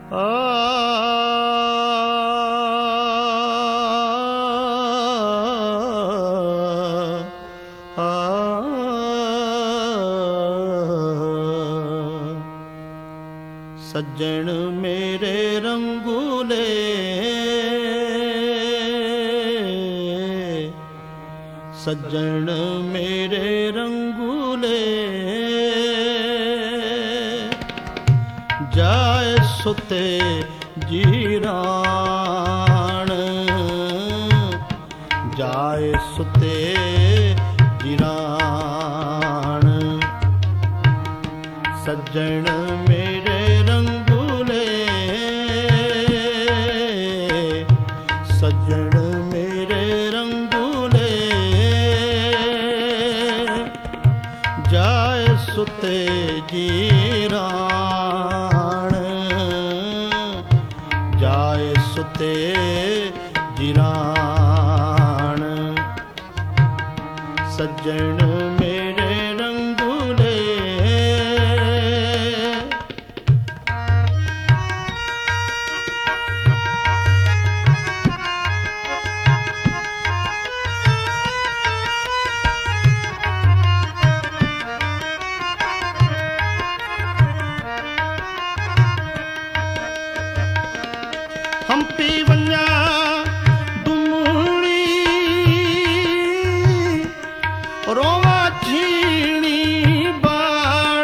सज्जन मेरे रंगूले सज्जन मेरे रंगूले जाए सुते जीरान जाए सुते जीरान सज्जन मेरे रंगूले सज्जन मेरे रंगूले जाए सुते जीरान जाए सुते जीरान सज्जन मेरे रंगूले हम्पी वन्या दुमूणी रोवा छीणी बाण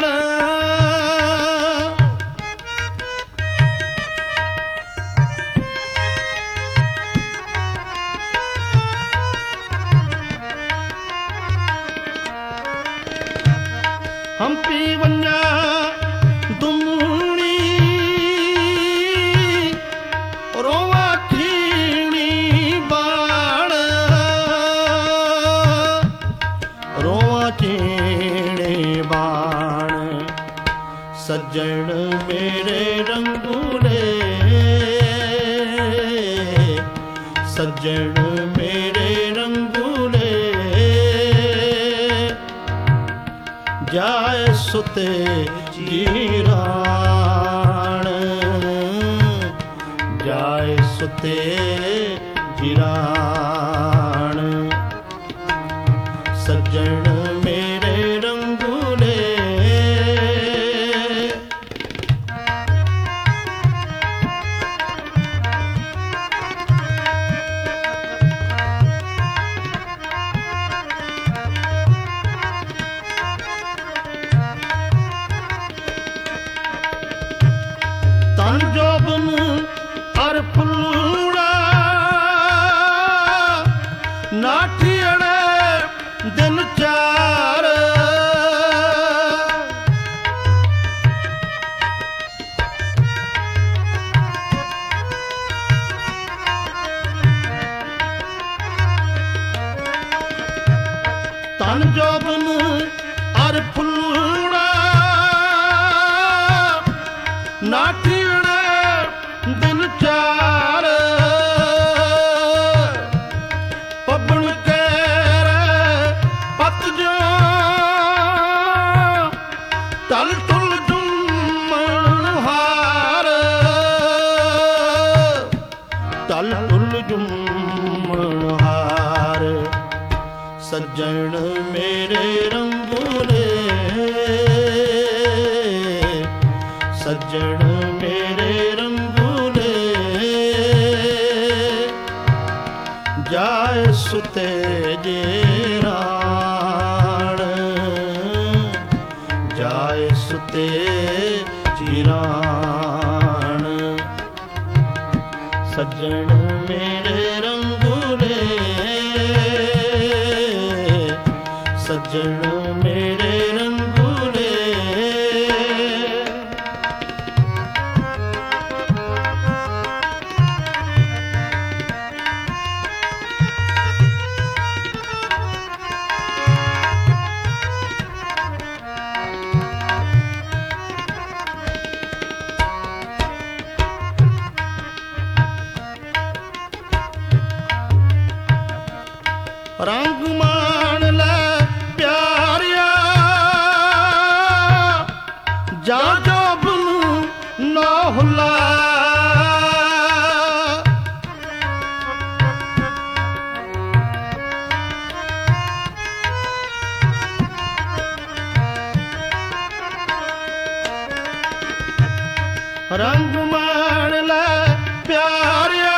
हम्पी वन्या दुमूणी रोवा छीणी बाण रोवा छीणी बाण सज्जन मेरे रंगूले सज्जन मेरे रंगूले जाए सुते जीरान जाए सुते जीरान सज्जन मेरे रंगूले तन जोबन अर फूड़ा नाठियड़े दिन चार तन जोबन अर फूड़ा नाठियड़े दिन चार पबन केर पत जो तल तुल जुम्मन हार तल तुल जुम्मन हार सज्जन मेरे रंगूले सज्जन मेरे रंगूले जाए सुते जीरान जाए सुते जीरान सज्जन मेरे रंगूले सज्जन मेरे रंगूले रंग मान ले प्यारिया जा जोबन ना हुला रंग मान ले प्यारिया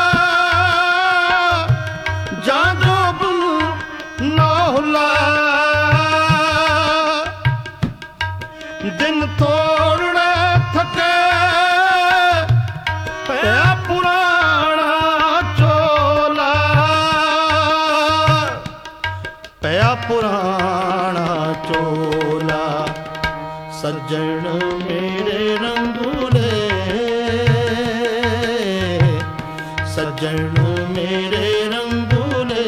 जादो बुन नौला दिन तोड़ने थके पया पुराना चोला पया पुराना चोला सज्जन मेरे रंगूले सज्जन मेरे रंगूले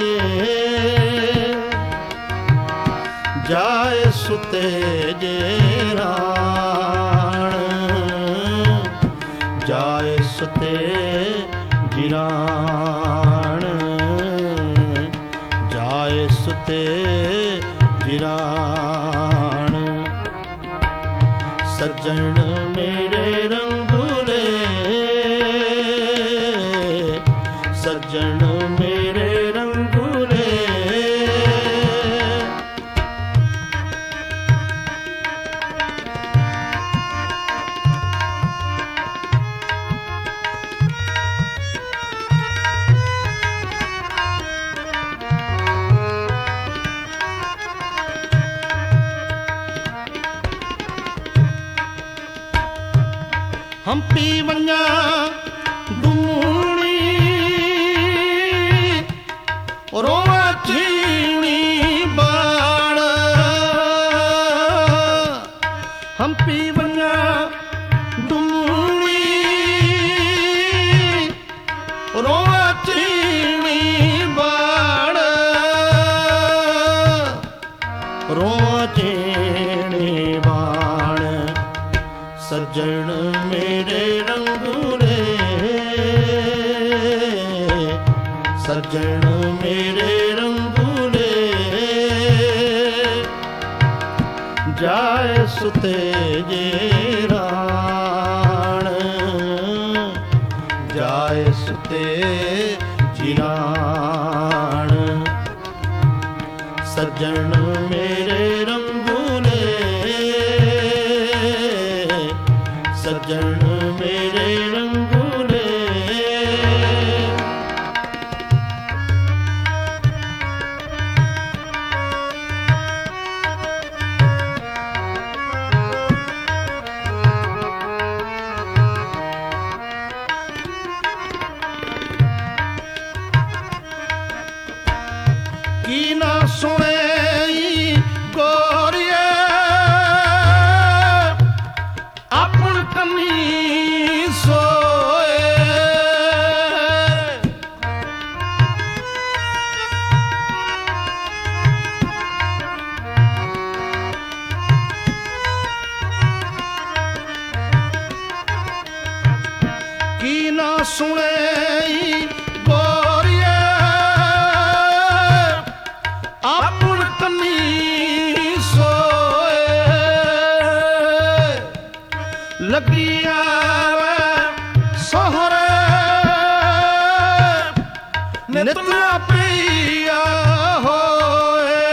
जाए सुते जे राण जाए सुते जिराण जाए सुते जिराण सज्जन मेरे रंगूले सज्जन मेरे रंगूले हम पी वञा डूणी रोवा चीणी बाण हम पी वञा डूणी रोवा चीणी बाण रोवा चीणी बाण सज्जन मेरे रंगूले सज्जन मेरे रंगूले जाए सुते जे राण जाए सुते जिराण सज्जन मेरे रंगूले सज्जन मेरे रंगूले की ना सुने गोरिए अपन कमी सोए की ना सुने गोरिए अपन कमी सोए लगी आवे सोहरे नितना पिया होए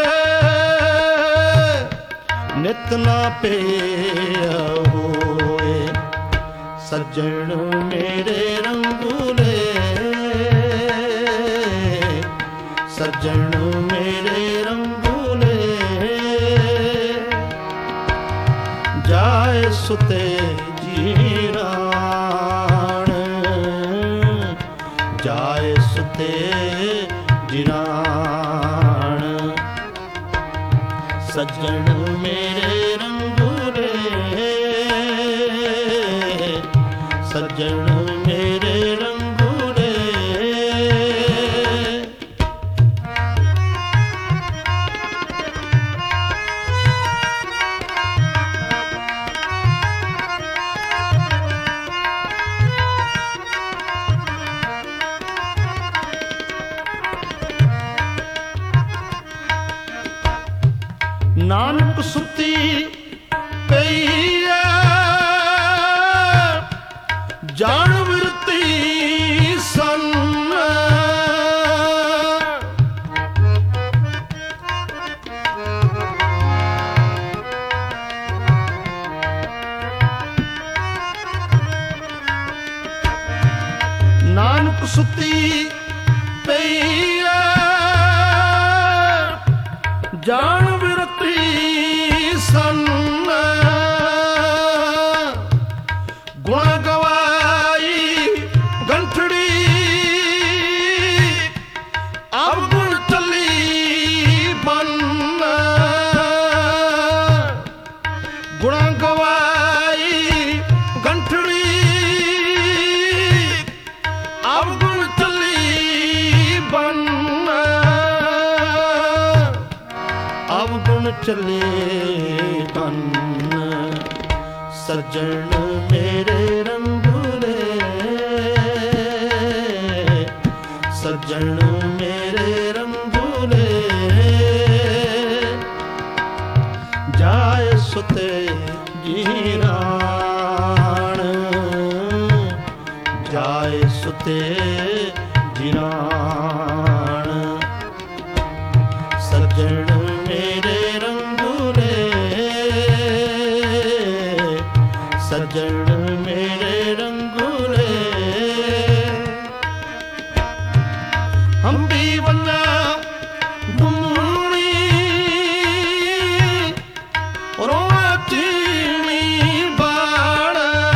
नितना पिया होए सज्जन मेरे रंगूले सज्जन मेरे रंगूले जाए सुते जिराण जाए सुते जिराण सज्जन मेरे रंगूले सज्जन मेरे रंगूले ਸੁੱਤੀ ਪਈ ਜਾਣ ਵਿਰਤੀ ਸੰਨ ਗੁਣ ਗਵਾਈ ਗੰਠੜੀ ਅਬ ਗੁਣ ਚੱਲੀ ਬੰਨ ਗੁਣ ਗਵਾਈ ਗੰਠੜੀ ਅਬ ਗੁਣ ਚੱਲੀ ਬੰਨ ਅਬ ਗੁਣ ਚੱਲੇ ਬੰਨ ਸੱਜਣ ਮੇਰੇ ਰੰਗੂਲੇ ਸੱਜਣ ਮੇਰੇ ਰੰਗੂਲੇ ਜਾਏ ਸੁਤੇ ਜੀਰਾਣ ਜਾਏ ਸੁਤੇ ਜੀਰਾਣ ਸੱਜਣ ਮੇਰੇ ਰੰਗੂਲੇ ਸੱਜਣ ਮੇਰੇ ਰੰਗੂਲੇ ਹੰਬੀ ਵੰਨਾ ਗੁੰਮਣੀ ਰੋਆ ਚੀਣੀ ਬਾਣ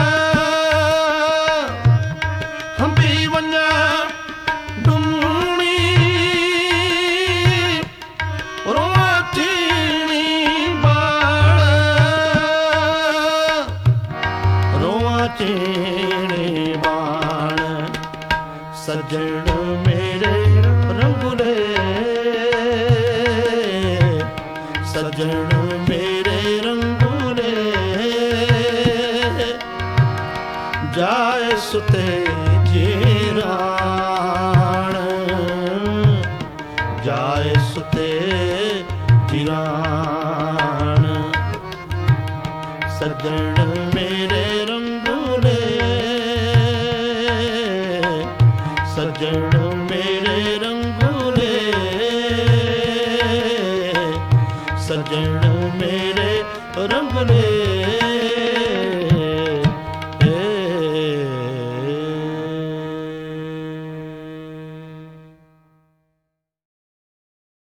ਹੰਬੀ ਵੰਨਾ ਗੁੰਮਣੀ ਰੋਆ ਚੀਣੀ ਬਾਣ ਰੋਆ ਚੀਣੀ ਬਾਣ ਸੱਜਣ ਮੇਰੇ ਰੰਗੂਲੇ ਸੱਜਣ ਮੇਰੇ ਰੰਗੂਲੇ ਜਾਏ ਸੁਤੇ ਜੀਰਾਣ ਜਾਏ ਸੁਤੇ ਜੀਰਾਣ ਸੱਜਣ ਮੇਰੇ ਰੰਗੂਲੇ ਸੱਜਣ ਮੇਰੇ ਰੰਗੂਲੇ ਸੱਜਣ ਮੇਰੇ ਰੰਗੂਲੇ